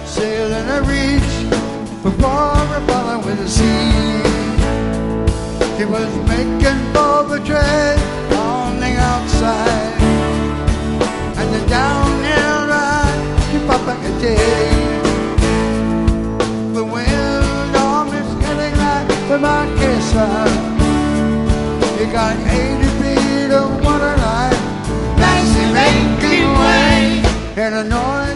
sailing a reach before a brother with the sea. He was making for the trade on the outside, and the downhill ride keep up like a day. The wind almost getting like the Marquesa. You got 80 feet of water line, nicely making way, and a noise